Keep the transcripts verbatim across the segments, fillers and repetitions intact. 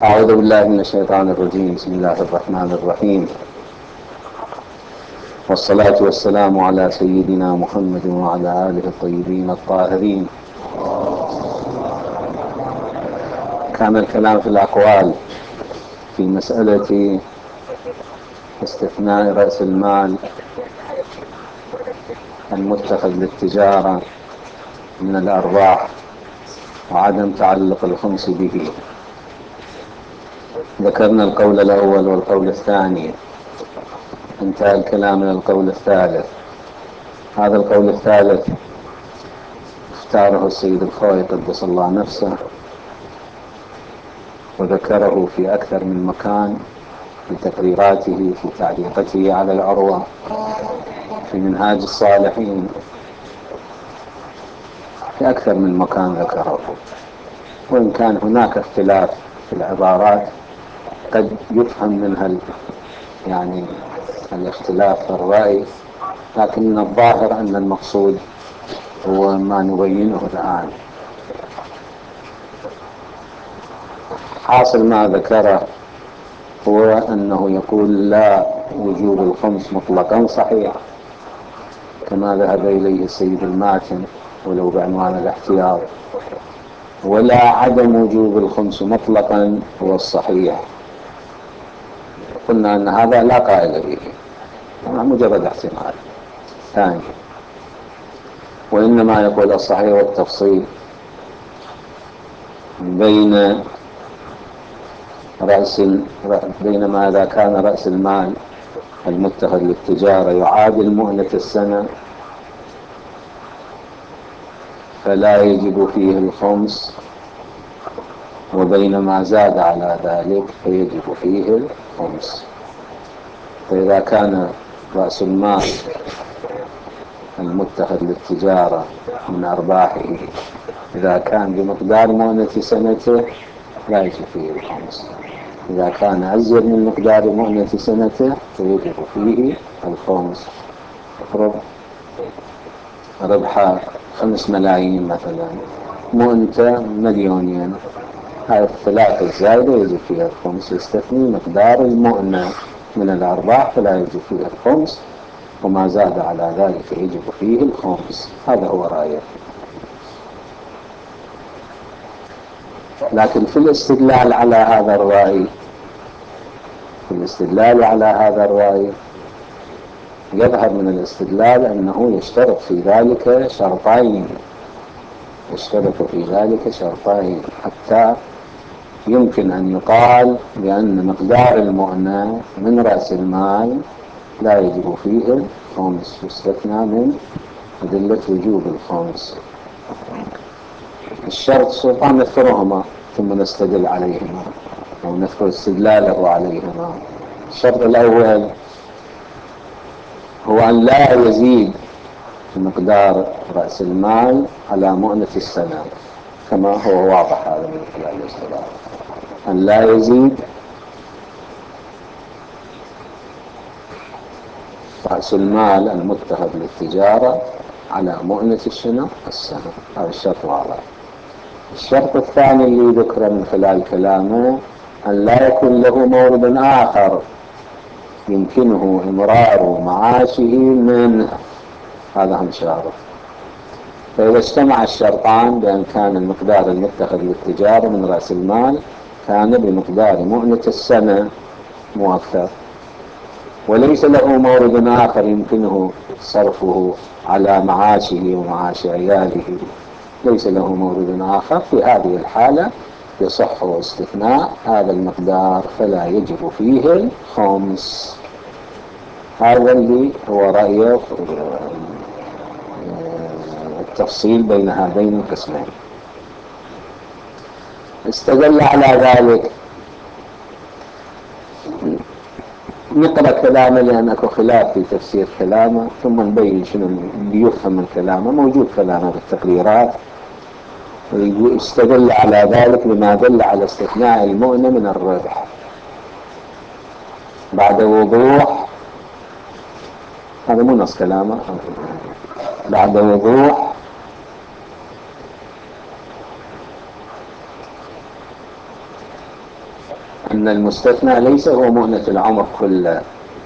أعوذ بالله من الشيطان الرجيم. بسم الله الرحمن الرحيم، والصلاة والسلام على سيدنا محمد وعلى آله الطيبين الطاهرين. كان الكلام في الأقوال في مسألة استثناء رأس المال المتخذ للتجارة من الأرباح وعدم تعلق الخمس به. ذكرنا القول الأول والقول الثاني، انتهى الكلام إلى القول الثالث. هذا القول الثالث اختاره السيد الخوئي قدس الله نفسه، وذكره في أكثر من مكان في تقريراته، في تعليقته على العروة، في منهاج الصالحين، في أكثر من مكان ذكره. وإن كان هناك اختلاف في العبارات قد يفهم منها يعني الاختلاف في الرأي، لكن الظاهر أن المقصود هو ما نبينه الآن. حاصل ما ذكره هو أنه يقول لا وجوب الخمس مطلقا صحيح كما ذهب إليه السيد الماتن ولو بعنوان الاحتياط، ولا عدم وجوب الخمس مطلقا هو الصحيح. قلنا أن هذا لا قائل به، مجرد احتمال ثاني، وإنما يقول الصحيح والتفصيل بين رأس بينما إذا كان رأس المال المتخذ للتجارة يعادل مؤنة السنة فلا يجب فيه الخمس، وبينما زاد على ذلك فيجب فيه الخمس. فإذا كان رأس المال المتخذ للتجارة من أرباحه إذا كان بمقدار مؤنة سنته لا يجب فيه الخمس، إذا كان أزيد من مقدار مؤنة سنته فيجب فيه الخمس. افرض ربح خمس ملايين مثلا، مؤنته مليونين، هاي الثلاثة الزائدة يجب فيها الخمس، يستثني مقدار المؤنة من الأرباح فلا يجب فيه الخمس، وما زاد على ذلك يجب فيه الخمس. هذا هو رأيه. لكن في الاستدلال على هذا الرأي في الاستدلال على هذا الرأي يظهر من الاستدلال أنه يشترط في ذلك شرطين يشترط في ذلك شرطين حتى يمكن أن يقال بأن مقدار المؤنة من رأس المال لا يجب فيه الخمس، يستثنى من أدلة وجوب الخمس. الشرط سلطان نذكرهما ثم نستدل عليهما أو نذكر استدلاله عليهما. الشرط الأول هو أن لا يزيد مقدار رأس المال على مؤنة السنة، كما هو واضح هذا من خلال الاستدلال، أن لا يزيد رأس المال المتخذ للتجارة على مؤنة السنة السنة هذا الشرط واضح. الشرط الثاني اللي ذكر من خلال كلامه أن لا يكون له مورد آخر يمكنه إمرار معاشه منه، هذا هم شرط. فإذا اجتمع الشرطان بأن كان المقدار المتخذ للتجارة من رأس المال كان بمقدار مؤنة السنة مو أكثر، وليس له مورد آخر يمكنه صرفه على معاشه ومعاش عياله، ليس له مورد آخر، في هذه الحالة يصح استثناء هذا المقدار فلا يجب فيه الخمس. هذا اللي هو رأيه التفصيل بين هذين القسمين. استدل على ذلك، نقرأ كلامه لأن أكو خلاف في تفسير كلامه ثم نبين شنو اللي يفهم من كلامه. موجود كلامه بالتقريرات، استدل على ذلك بما دل على استثناء المؤنة من الربح بعد وضوح، هذا مو نص كلامه، بعد وضوح أن المستثنى ليس هو مؤنة العمر كله،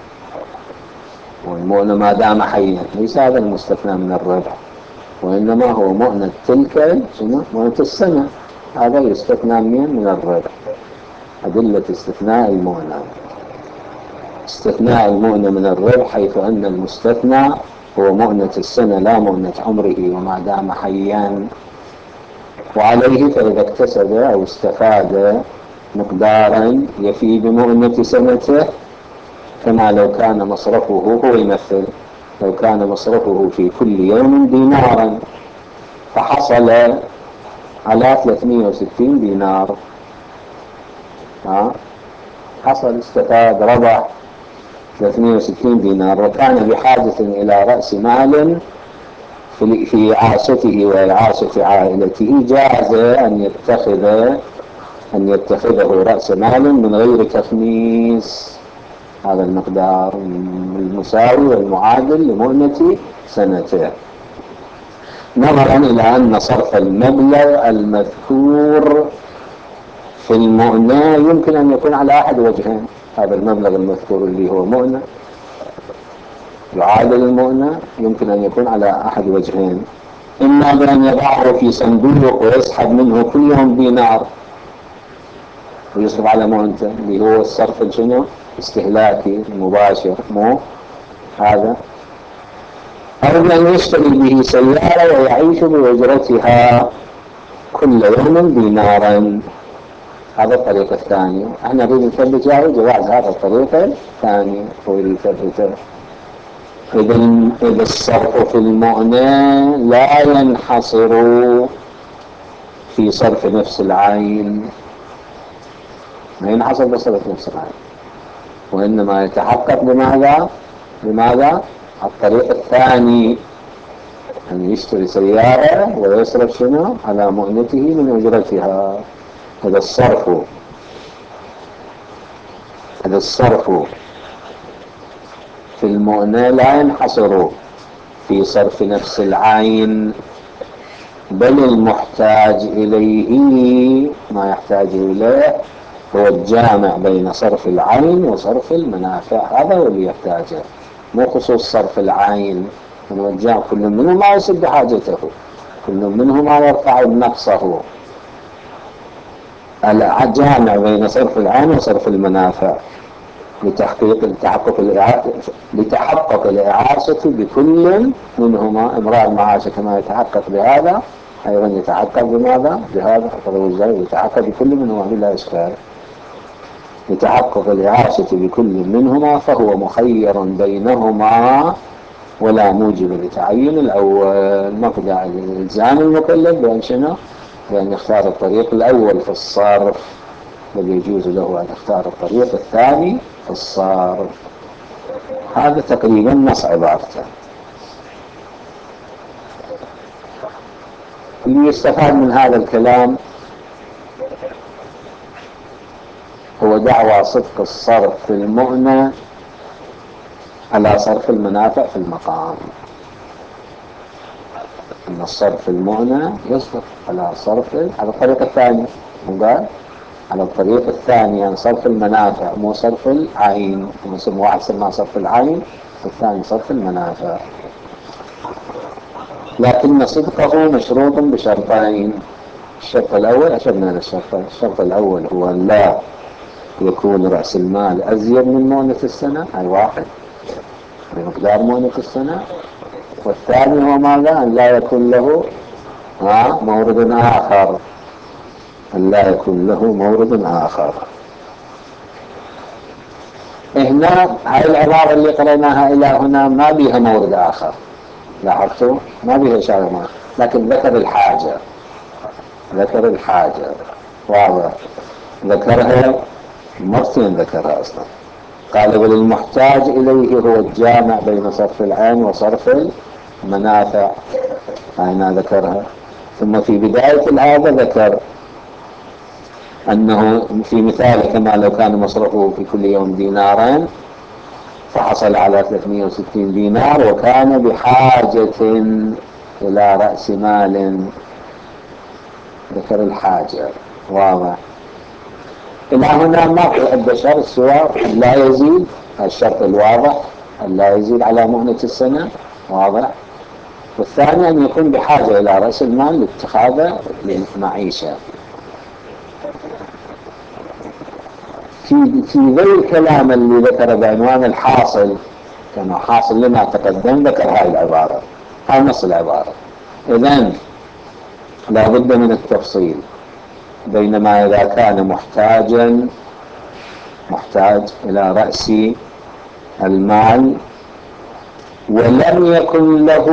والمؤنة ما دام حيا، ليس هذا المستثنى من الربح، وإنما هو مؤنة تلك شنو؟ مؤنة السنة. هذا يستثنى من من الربح. أدلة استثناء المؤنة: استثناء المؤنة من الربح حيث أن المستثنى هو مؤنة السنة لا مؤنة عمره وما دام حيا. وعليه فإذا اكتسب أو استفاد مقدارا يفي بمؤنة سنته، كما لو كان مصرفه، هو يمثل، لو كان مصرفه في كل يوم دينارا فحصل على ثلاثمئة وستين دينار، ها حصل استفاد ربح ثلاثمئة وستين دينار، وكان بحاجة إلى رأس مال في في إعاشته وإعاشة عائلته، جاز أن يتخذ أن يتخذه رأس مال من غير تخميس، هذا المقدار المساوي والمعادل لمؤنة سنته، نظرا إلى أن صرف المبلغ المذكور في المؤنة يمكن أن يكون على أحد وجهين. هذا المبلغ المذكور اللي هو مؤنة يعادل المؤنة يمكن أن يكون على أحد وجهين: إما بأن يضعه في صندوق ويسحب منه كل يوم دينار ويصرف على مؤنته اللي هو الصرف الشنو استهلاكي مباشر، مو هذا، أو بأن يشتري به سيارة ويعيش بأجرتها كل يوم دينارا. هذا الطريقة الثانية. احنا نريد نثبت جواز هذا الطريقة الثانية هو اللي يثبته. إذا إذا الصرف في المؤنة لا ينحصر في صرف نفس العين، ما ينحصر بصرف نفس العين، وإنما يتحقق بماذا؟ بماذا؟ الطريق الثاني، أن يشتري سيارة ويصرف شنو على مؤنته من أجرتها. هذا الصرف هذا الصرف في المؤنة لا ينحصر في صرف نفس العين، بل المحتاج إليه ما يحتاج إليه هو الجامع بين صرف العين وصرف المنافع، هذا هو اللي يحتاجه، مو خصوص صرف العين. الجامع كل منهما يسد حاجته، كل منهما يرفع نقصه. الجامع بين صرف العين وصرف المنافع لتحقيق التحقق لتحقق الإعاشة بكل منهما. إمراء المعاش كما يتحقق بهذا أيضا يتحقق بماذا؟ بهذا يتحقق بكل منهما بلا إشكال. لتحقق الإعاشة بكل منهما فهو مخير بينهما ولا موجب لتعين الأول. مقدع الإلزام المكلف بأن شنو؟ بأن يختار الطريق الأول في الصرف، بل يجوز له أن يختار الطريق الثاني في الصرف. هذا تقريبا نص عبارته. اللي يستفاد من هذا الكلام هو دعوى صدق الصرف في المؤنة على صرف المنافع في المقام، أن الصرف في المؤنة يصدق على صرف على الطريق الثاني، وقال على الطريق الثاني يعني صرف المنافع مو صرف العين، واحد سماه صرف العين والثاني صرف المنافع. لكن صدقه مشروط بشرطين. الشرط الأول أشرنا للشرط الشرط الأول هو أن لا يكون رأس المال أزيد من مؤنة السنة، أي واحد بمقدار مؤنة السنة. والثاني هو ماذا؟ أن لا يكون له مورد آخر، أن لا يكون له مورد آخر. هنا هاي العبارة اللي قرأناها إلى هنا ما بيها مورد آخر، لاحظتوا؟ ما بيها إشارة ما، لكن ذكر الحاجة، ذكر الحاجة واضح، ذكرها مرتين، ذكرها أصلا. قال وللمحتاج إليه هو الجامع بين صرف العين وصرف المنافع، هنا ذكرها. ثم في بداية الآية ذكر أنه في مثال كما لو كان مصرفه في كل يوم دينارين فحصل على ثلاثمئة وستين دينار وكان بحاجة إلى رأس مال، ذكر الحاجة واضح. إلى هنا ما في عدة شرط سوى أن لا يزيد، الشرط الواضح أن لا يزيد على مؤنة السنة واضح، والثاني أن يكون بحاجة إلى رأس المال لاتخاذه للمعيشة. في في ذي الكلام اللي ذكر بعنوان الحاصل، كما حاصل لما تقدم، ذكر هذه العبارة، هذا نص العبارة. إذن لا بد من التفصيل، بينما إذا كان محتاجا محتاج إلى رأس المال ولم يكن له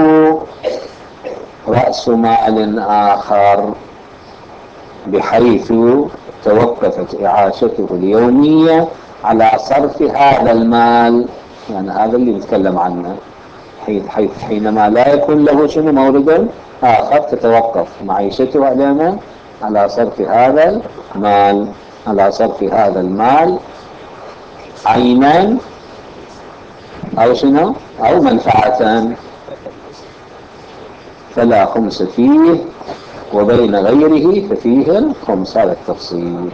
رأس مال آخر بحيث توقفت إعاشته اليومية على صرف هذا المال، يعني هذا اللي نتكلم عنه، حيث حيث حينما لا يكون له شنو مورد آخر تتوقف معيشته علينا على صرف هذا المال، على صرف هذا المال عينا أو شنو أو منفعة، فلا خمس فيه، وبين غيره ففيه الخمس. هذا التفصيل.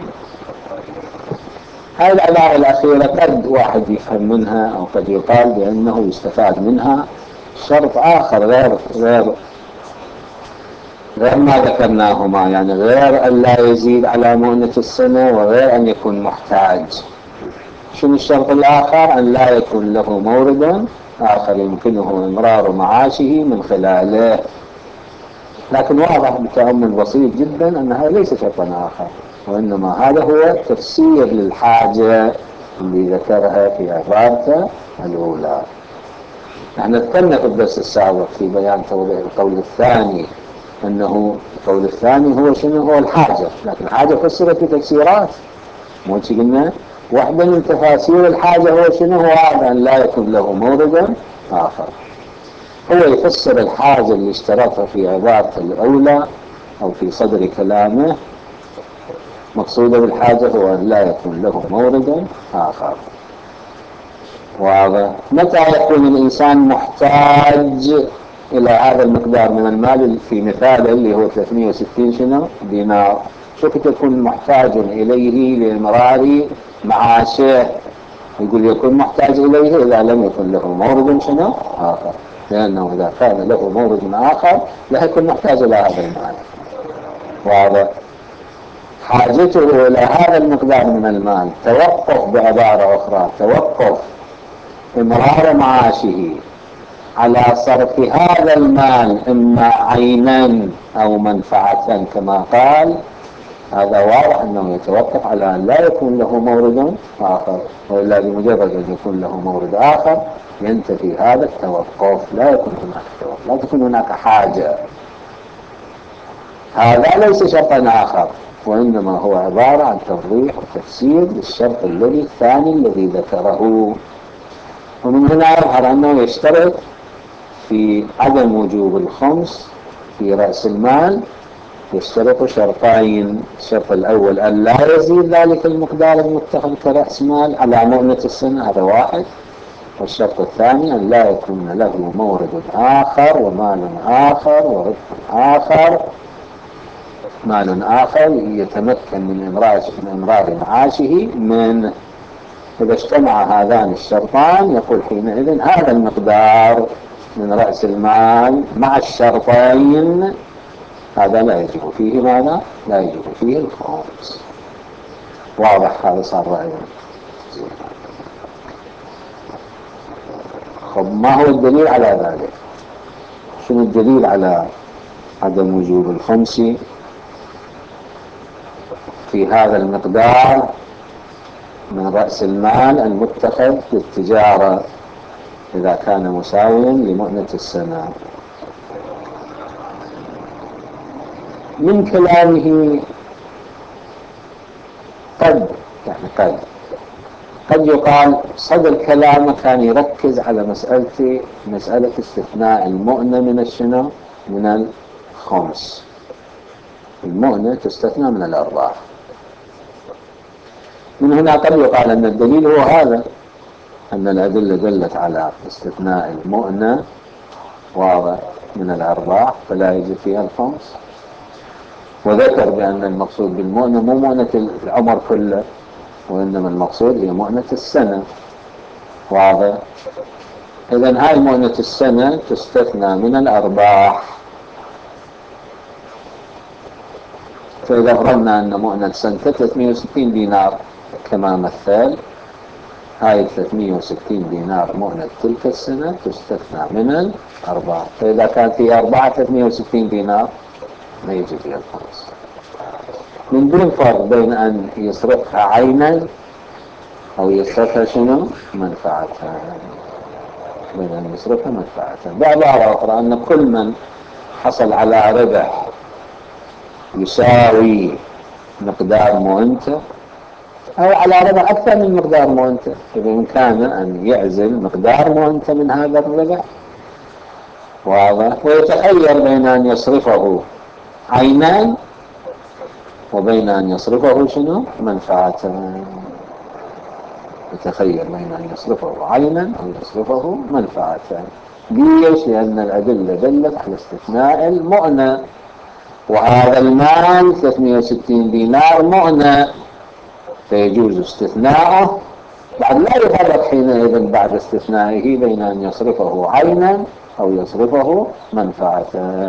هذه العبارة الأخيرة قد واحد يفهم منها أو قد يقال بأنه يستفاد منها شرط آخر غير غير غير ما ذكرناهما، يعني غير أن لا يزيد على مؤنة السنة وغير أن يكون محتاج. شنو الشرط الآخر؟ أن لا يكون له مورد آخر يمكنه إمرار معاشه من خلاله. لكن واضح بتأمل بسيط جدا أن هذا ليس شرطا آخر، وإنما هذا هو تفسير للحاجة اللي ذكرها في عبارته الأولى. نحن ذكرنا في الدرس السابق في بيان توضيح القول الثاني أنه القول الثاني هو شنو؟ هو الحاجة، لكن الحاجة فسرت بتفسيرات، مو قلنا واحدة من تفاسير الحاجة هو شنو؟ هو أن لا يكون له مورد آخر. هو يفسر الحاجة اللي اشترطها في عبارة الأولى أو في صدر كلامه، مقصوده بالحاجة هو أن لا يكون له مورد آخر. واضح؟ متى يكون الإنسان محتاج إلى هذا المقدار من المال؟ في مثاله اللي هو ثلاثمئة وستين شنو دينار، شو يكون محتاج إليه لإمرار معاشه؟ يقول يكون محتاج إليه إذا لم يكن له مورد شنو آخر، لأنه إذا كان له مورد آخر لا يكون محتاج إلى هذا المال. واضح؟ حاجته إلى هذا المقدار من المال توقف، بعبارة أخرى توقف إمرار معاشه على صرف هذا المال إما عينا أو منفعة كما قال. هذا واضح أنه يتوقف على أن لا يكون له مورد آخر، وإلا بمجرد أن يكون له مورد آخر ينتفي هذا التوقف، لا يكون هناك توقف، لا تكون هناك حاجة. هذا ليس شرطا آخر، وإنما هو عبارة عن توضيح وتفسير للشرط الذي الثاني الذي ذكره. ومن هنا يظهر أنه يشترط في عدم وجوب الخمس في رأس المال، يشترط شرطين. الشرط الأول أن لا يزيد ذلك المقدار المتخذ كرأس مال على مؤنة السنة، هذا واحد. والشرط الثاني أن لا يكون له مورد آخر ومال آخر وربح آخر، مال آخر يتمكن من إمرار من إمرار معاشه من. إذا اجتمع هذان الشرطان يقول حينئذ هذا المقدار من رأس المال مع الشرطين هذا لا يجب فيه ماذا؟ لا يجب فيه الخمس. واضح؟ هذا صار رأينا. خب ما هو الدليل على ذلك؟ شنو الدليل على عدم وجوب الخمس في هذا المقدار من رأس المال المتخذ للتجارة إذا كان مساويا لمؤنة السنة؟ من كلامه قد يعني قد قد يقال صدر كلامه كان يركز على مسألة مسألة استثناء المؤنة من الشنو؟ من الخمس. المؤنة تستثنى من الأرباح. من هنا قد يقال أن الدليل هو هذا، أن الأدلة دلت على استثناء المؤنة واضح من الأرباح فلا يجب فيها الخمس، وذكر بأن المقصود بالمؤنة مو مؤنة العمر كله، وإنما المقصود هي مؤنة السنة. واضح؟ إذن هاي مؤنة السنة تستثنى من الأرباح. فإذا فرضنا أن مؤنة سنة ثلاثمئة وستين دينار كما مثل، هاي ثلاثمئة وستين دينار مؤنة تلك السنة تستثنى من الأرباح. فإذا كانت فيها أرباح ثلاثمئة وستين دينار ما يجي فيها الخمس، من دون فرق بين أن يصرفها عينا أو يصرفها شنو؟ منفعتها. بين أن يصرفها منفعتها. بعبارة أخرى أن كل من حصل على ربح يساوي مقدار مؤنته أو على ربح أكثر من مقدار مؤنته، بإمكانه أن يعزل مقدار مؤنته من هذا الربح. واضح؟ ويتخير بين أن يصرفه عينا وبين أن يصرفه شنو؟ منفعة. يتخير بين أن يصرفه عينا أو يصرفه منفعة. ليش؟ لأن الأدلة دلت على استثناء المؤنة، وهذا المال ثلاثمئة وستين دينار مؤنة، فيجوز استثناؤه. بعد لا يفرق حينئذ بعد استثنائه بين أن يصرفه عينا أو يصرفه منفعة.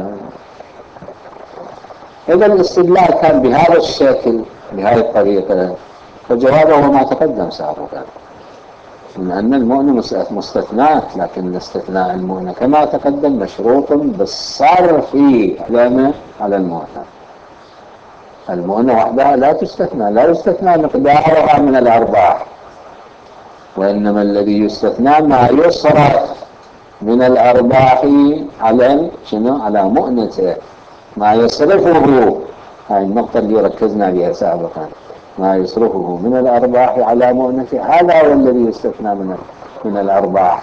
إذا الاستدلال كان بهذا الشكل بهذه الطريقة، فجوابه ما تقدم سابقا من أن المؤنة مستثناة، لكن استثناء المؤنة كما تقدم مشروط بالصرف على المؤنة. المؤنة وحدها لا تستثنى، لا يستثنى مقدارها من الأرباح، وإنما الذي يستثنى ما يصرف من الأرباح على شنو؟ على مؤنته، ما يصرفه. هاي النقطة اللي ركزنا بها سابقا، ما يصرفه من الأرباح على مؤنته، هذا هو الذي يستثنى من من الأرباح.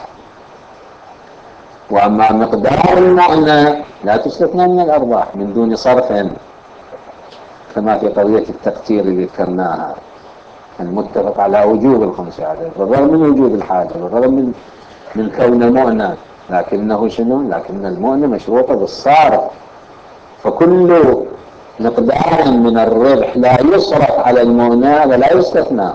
وأما مقدار المؤنة لا تستثنى من الأرباح من دون صرف، كما في قضية التقتير اللي ذكرناها، المتفق على وجوب الخمس عدد بالرغم من وجود الحاجة، بالرغم من من كون مؤنة، لكنه شنو؟ لكن المؤنة مشروطة بالصارف. فكل مقدار من الربح لا يصرف على المؤنة هذا لا يستثنى.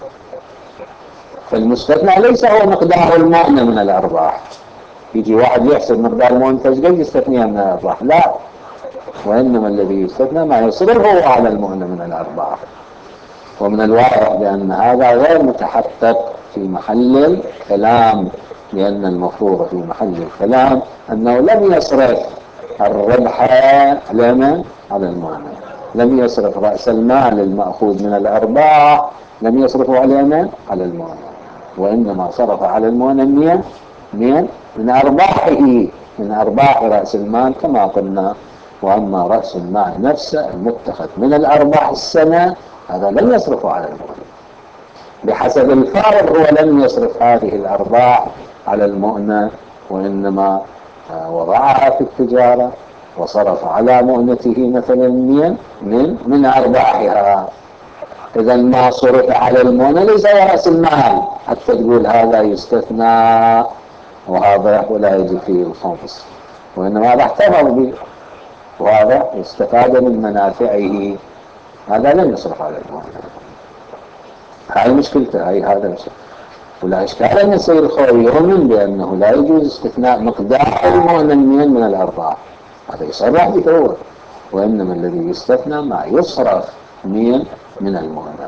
فالمستثنى ليس هو مقدار المؤنة من الأرباح. يجي واحد يحسب مقدار المنتج قد يستثنيها من الأرباح، لا، وإنما الذي يستثنى ما يصرفه على المؤنة من الأرباح. ومن الواضح بأن هذا غير متحقق في محل الكلام، لأن المفروض في محل الكلام أنه لم يصرف الربح على على المؤنة، لم يصرف رأس المال المأخوذ من الأرباح، لم يصرفه على على المؤنة، وإنما صرف على المؤنة من من من أرباحه، من أرباح رأس المال كما قلنا. وأما رأس المال نفسه المتخذ من الأرباح السنة هذا لم يصرفه على المؤنة، بحسب الفارض هو لم يصرف هذه الأرباح على المؤنة، وإنما وضعها في التجارة وصرف على مؤنته مثلا من من من أرباحها. إذا ما صرف على المؤنة ليس رأس المال حتى تقول هذا يستثنى وهذا ولا يجي فيه الخمس، وإنما هذا احتفظ به وهذا استفاد من منافعه، هذا لم يصرف على المؤنة. هاي مشكلته، هاي هذا مشكلة. ولا إشكال أن يصير الخوي يؤمن بأنه لا يجوز استثناء مقدار المؤنة من الأرباح، هذا يصرح به هو، وإنما الذي يستثنى ما يصرف من من المؤنة.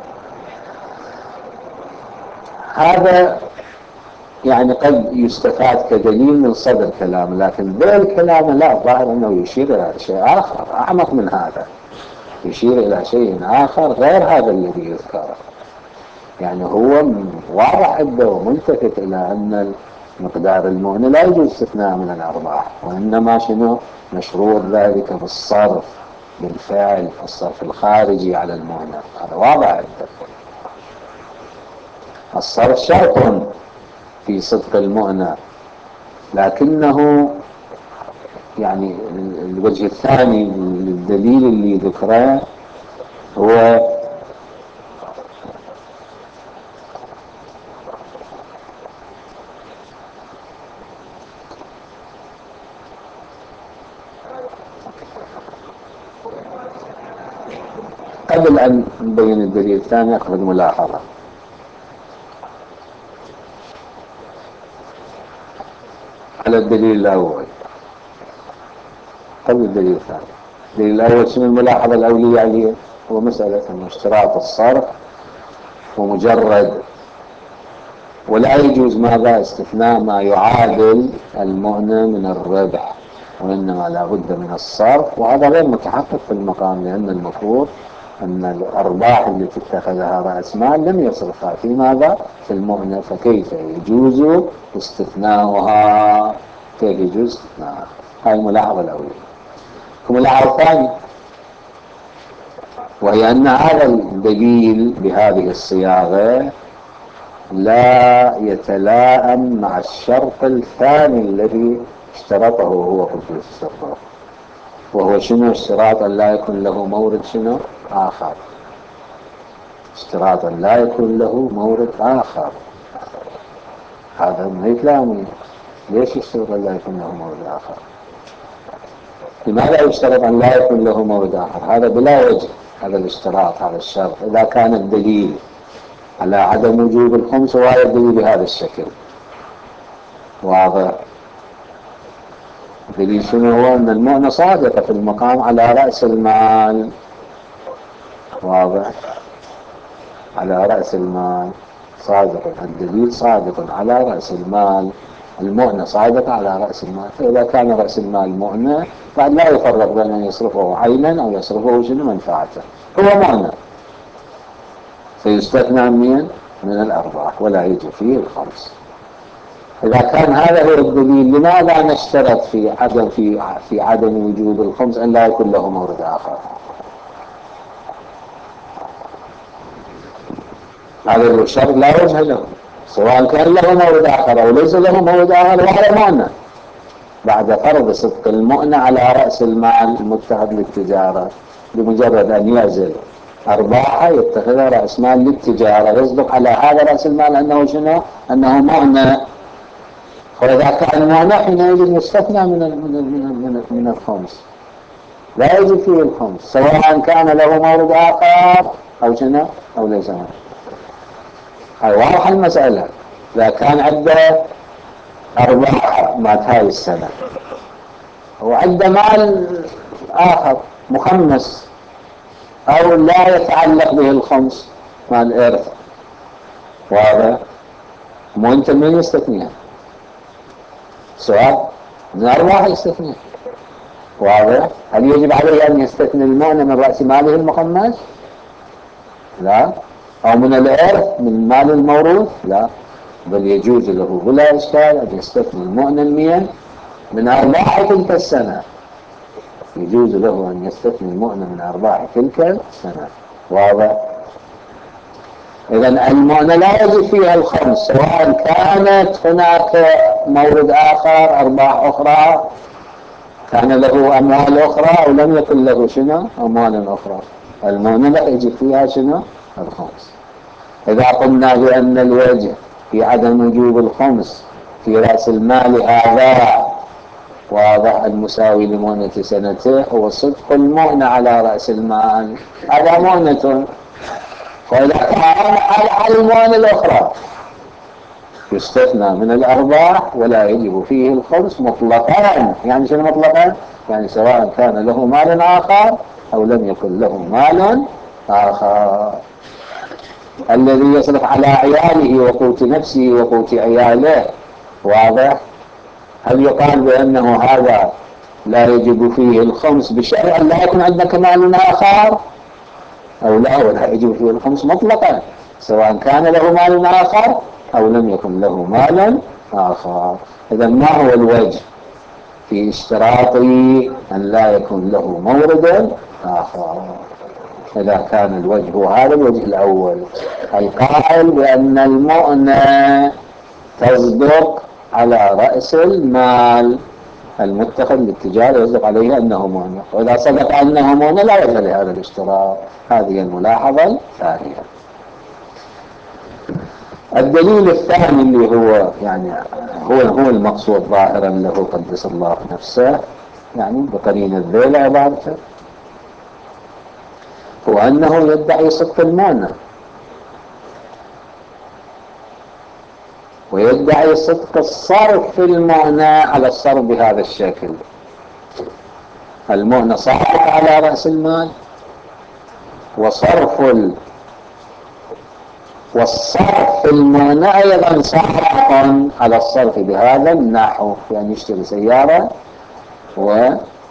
هذا يعني قد يستفاد كدليل من صدر كلام، لكن غير الكلام لا، ظاهر أنه يشير إلى شيء آخر أعمق من هذا، يشير إلى شيء آخر غير هذا الذي يذكره. يعني هو واضح عنده وملتفت إلى أن مقدار المؤنة لا يجوز استثناء من الأرباح، وإنما شنو؟ مشروط ذلك بالصرف، بالفعل، الصرف الخارجي على المؤنة، هذا واضح عنده. الصرف شرط في صدق المؤنة، لكنه يعني الوجه الثاني للدليل اللي ذكره هو قد قبل أن نبين الدليل الثاني أخذ ملاحظة. على الدليل الأول قبل الدليل الثاني. الدليل الأول شنو الملاحظة الأولية عليه؟ هو مسألة أن اشتراط الصرف ومجرد، ولا يجوز ماذا استثناء ما يعادل المؤنة من الربح، وإنما لا بد من الصرف، وهذا غير متحقق في المقام، لأن المفروض أن الأرباح التي اتخذها رأس مال لم يصرفها في ماذا؟ في المؤنة، فكيف يجوز استثناؤها؟ كيف يجوز استثناؤها؟ هاي الملاحظة الأولى. الملاحظة الثانية وهي أن هذا الدليل بهذه الصياغة لا يتلائم مع الشرط الثاني الذي اشترطه هو قدوس السفر، وهو شنو؟ اشتراط أن لا يكون له مورد شنو؟ آخر. اشتراط أن لا يكون له مورد آخر، هذا ما يتلائم. ليش يشترط أن لا يكون له مورد آخر؟ لماذا يشترط أن لا يكون له مورد آخر؟ هذا بلا وجه، هذا الاشتراط، هذا الشرط، إذا كان الدليل على عدم وجوب الخمس وهذا الدليل بهذا الشكل واضح. الدليل شنو هو؟ أن المؤنة صادقة في المقام على رأس المال، واضح، على رأس المال صادق، الدليل صادق على رأس المال، المؤنة صادقة على رأس المال. فإذا كان رأس المال مؤنة بعد لا يفرق بين أن يصرفه عينا أو يصرفه شنو؟ منفعته، هو مؤنة، فيستثنى من من الأرباح ولا يجي فيه الخمس. إذا كان هذا هو الدليل، لماذا نشترط في عدم في في عدم وجود الخمس أن لا يكون له مورد آخر؟ هذا الشرط لا وجه له، سواء كان له مورد آخر أو ليس له مورد آخر، وهذا مؤنة بعد فرض صدق المؤنة على رأس المال المتخذ للتجارة، بمجرد أن يعزل أرباحه يتخذها رأس مال للتجارة، يصدق على هذا رأس المال أنه شنو؟ أنه مؤنة. فإذا كان مؤنة حينئذ يستثنى من من من من الخمس، لا يجب فيه الخمس، سواء كان له مورد آخر أو شنو أو ليس. هاي واضحة المسألة. إذا كان عنده أرباح مات هاي السنة وعنده مال آخر مخمس أو لا يتعلق به الخمس، مال إرث، واضح، مو أنت من يستثنيها؟ سؤال من أرباح يستثنيها، واضح. هل يجب عليه أن يستثني المؤنة من رأس ماله المخمس؟ لا. أو من الإرث من مال الموروث؟ لا، بل يجوز له بلا إشكال أن يستثني المؤنة المية من أرباح تلك السنة، يجوز له أن يستثني المؤنة من أرباح تلك السنة، واضح. إذن المؤنة لا يجب فيها الخمس، سواء كانت هناك مورد آخر، أرباح أخرى، كان له أموال أخرى أو لم يكن له شنو أموال أخرى، المؤنة لا يجب فيها شنو الخمس. إذا قلنا بأن الوجه في عدم وجوب الخمس في رأس المال هذا واضح المساوي لمؤنة سنته هو صدق المؤنة على رأس المال، هذا مؤنة. فإذا كان على المؤنة الأخرى يستثنى من الأرباح ولا يجب فيه الخمس مطلقا. يعني شنو مطلقا؟ يعني سواء كان له مال آخر أو لم يكن له مال آخر. الذي يصرف على عياله وقوت نفسه وقوت عياله، واضح، هل يقال بأنه هذا لا يجب فيه الخمس بشرط أن لا يكون عندك مال آخر أو لا؟ ولا يجب فيه الخمس مطلقا سواء كان له مال آخر أو لم يكن له مال آخر. إذا ما هو الوجه في اشتراط أن لا يكون له مورد آخر؟ إذا كان الوجه هو هذا الوجه الأول القائل بأن المؤنة تصدق على رأس المال المتخذ للتجارة، يصدق عليه أنه مؤنة، وإذا صدق أنه مؤنة لا وجه لهذا الاشتراط. هذه الملاحظة الثانية. الدليل الثاني اللي هو يعني هو هو المقصود ظاهرا له قدس الله نفسه، يعني بقرين الذيل عبارته، هو أنه يدعي صدق المعنى، ويدعي صدق الصرف في المعنى على الصرف بهذا الشكل. المعنى صرف على رأس المال، وصرف ال... والصرف في المعنى أيضا صرف على الصرف بهذا النحو، يعني يشتري سيارة و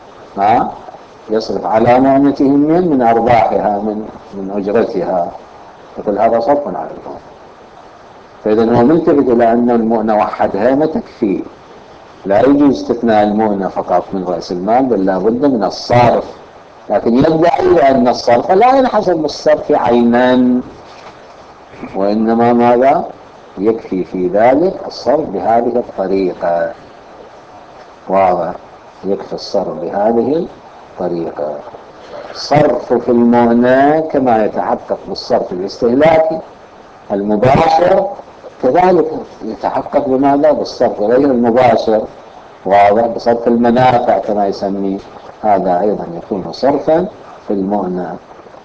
يصرف على معنته من من أرباحها من من أجرتها، يقول هذا صرف على المعنى. فإذا هو ملتفت إلى أن المؤنة وحدها ما تكفي، لا يجوز استثناء المؤنة فقط من رأس المال، بل لا بد من الصرف. لكن يدعي أن الصرف لا ينحسب بالصرف عينا، وإنما ماذا يكفي في ذلك الصرف بهذه الطريقة. واضح؟ يكفي الصرف بهذه الطريقة. صرف في المؤنة كما يتحقق بالصرف الاستهلاكي المباشر، كذلك يتحقق بماذا؟ بالصرف غير المباشر. واضح؟ بصرف المنافع كما يسميه، هذا أيضا يكون صرفا في المؤنة.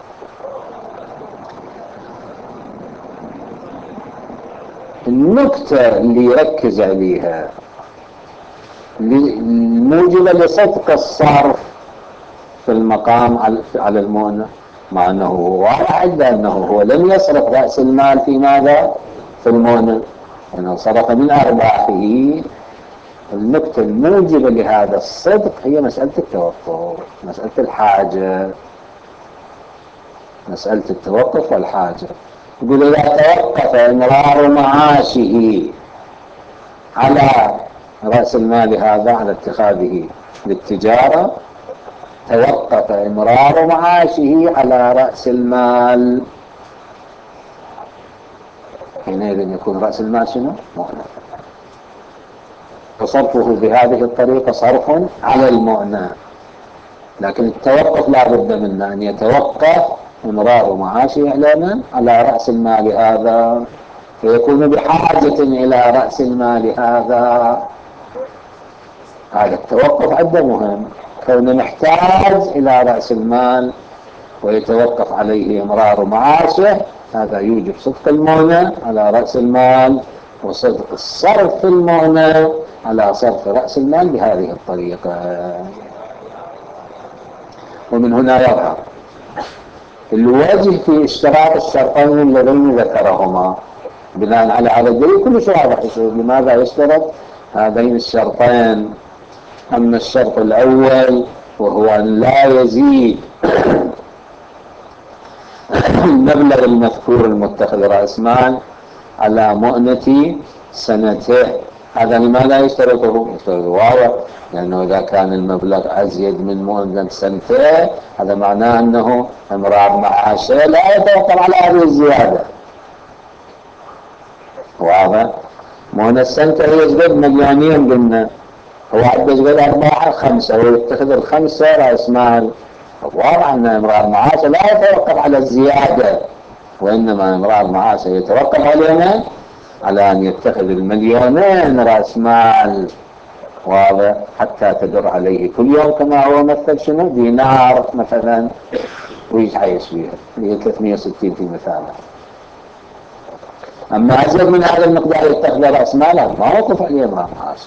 النقطة اللي يركز عليها موجبة لصدق الصرف في المقام على المؤنة، مع أنه واضح أنه هو لم يصرف رأس المال في ماذا؟ في المؤنة، أنه صرف من أرباحه. النقطة الموجبة لهذا الصدق هي مسألة التوقف، مسألة الحاجة، مسألة التوقف والحاجة. يقول إذا توقف إمرار معاشه على رأس المال هذا، على اتخاذه للتجارة، توقف إمرار معاشه على رأس المال، حينئذ يكون رأس المال شنو؟ مؤنة. وصرفه بهذه الطريقة صرف على المؤنة. لكن التوقف لا بد منه، أن يتوقف إمرار معاشه إعلانا على رأس المال هذا، فيكون بحاجة إلى رأس المال هذا. هذا التوقف عده مهم، كونه محتاج إلى رأس المال ويتوقف عليه إمرار معاشه، هذا يوجب صدق المؤنة على رأس المال، وصدق الصرف في المؤنة على صرف رأس المال بهذه الطريقة. ومن هنا يظهر الوجه في اشتراط الشرطين اللذين ذكرهما بناء على هذا الدليل كل شيء واضح. لماذا يشترط هذين الشرطين؟ أما الشرط الأول وهو أن لا يزيد المبلغ المذكور المتخذ رأس مال على مؤنة سنته، هذا لماذا يشترطه؟ يشترطه واضح، لأنه إذا كان المبلغ أزيد من مؤنة سنته، هذا معناه أنه إمرار معاشه لا يتوقف على هذه الزيادة. واضح؟ مؤنة سنته هي جد مليونين قلنا، هو عنده جد أرباحه خمسة ويتخذ الخمسة رأس مال، واضح أن إمرار معاشه لا يتوقف على الزيادة، وإنما إمرار معاشه يتوقف علينا على أن يتخذ المليونين رأس مال. واضح؟ حتى تدر عليه كل يوم كما هو مثل شنو؟ دينار مثلا، ويعيش فيها، هي ثلاثمئة وستين في مثاله. أما أزيد من هذا المقدار يتخذ رأس ماله ما وقف عليه إمرار معاشه،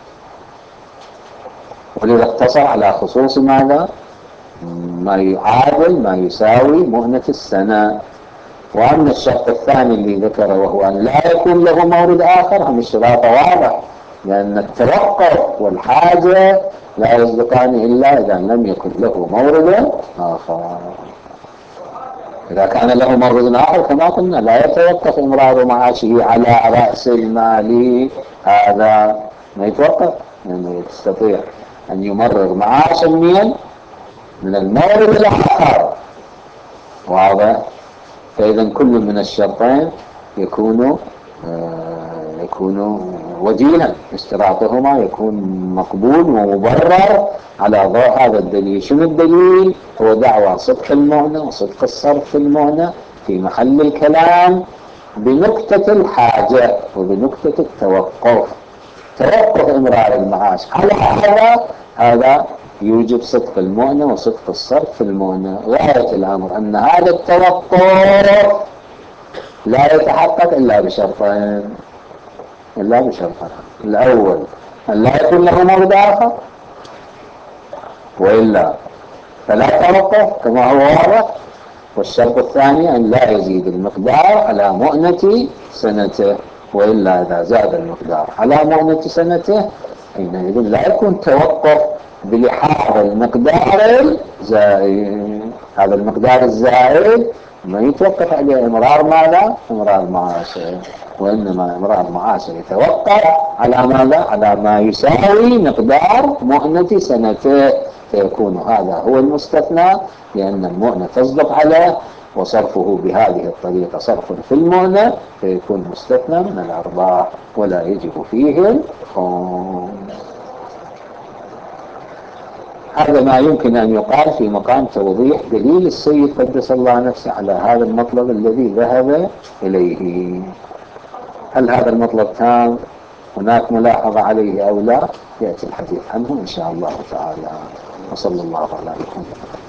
ولذا اقتصر على خصوص ماذا؟ ما يعادل ما يساوي مؤنة السنة. وأما الشرط الثاني اللي ذكره وهو أن لا يكون له مورد آخر، هم الشراط واضح، لأن التوقف والحاجة لا يصدقان إلا إذا لم يكن له مورد آخر. إذا كان له مورد آخر كما قلنا لا يتوقف إمرار معاشه على رأس المال، هذا ما يتوقف، لأنه يستطيع أن يمرر معاشا من من المورد الآخر. واضح؟ فإذا كل من الشرطين يكون آه يكون وجيها، اشتراطهما يكون مقبول ومبرر على ضوء هذا الدليل. شنو الدليل؟ هو دعوى صدق المعنى وصدق الصرف في المعنى في محل الكلام بنقطة الحاجة وبنقطة التوقف. توقف إمرار المعاش على هذا هذا يوجب صدق المؤنة وصدق الصرف في المؤنة. غاية الأمر أن هذا التوقف لا يتحقق إلا بشرطين، إلا بشرطين. الأول أن لا يكون له مورد آخر، وإلا فلا توقف كما هو واضح. والشرط الثاني أن لا يزيد المقدار على مؤنة سنته، وإلا إذا زاد المقدار على مؤنة سنته حينئذ لا يكون توقف بلحاظ المقدار الزائد. هذا المقدار الزائد ما يتوقف عليه إمرار ماذا؟ إمرار معاشه، وإنما إمرار معاشه يتوقف على ماذا؟ على ما يساوي مقدار مؤنة سنته، فيكون هذا هو المستثنى، لأن المؤنة تصدق عليه، وصرفه بهذه الطريقة صرف في المؤنة، فيكون مستثنى من الأرباح ولا يجب فيه الخمس. هذا ما يمكن أن يقال في مقام توضيح دليل السيد قدس الله نفسه على هذا المطلب الذي ذهب إليه. هل هذا المطلب تام؟ هناك ملاحظة عليه أو لا؟ يأتي الحديث عنه إن شاء الله تعالى. وصلى الله على محمد.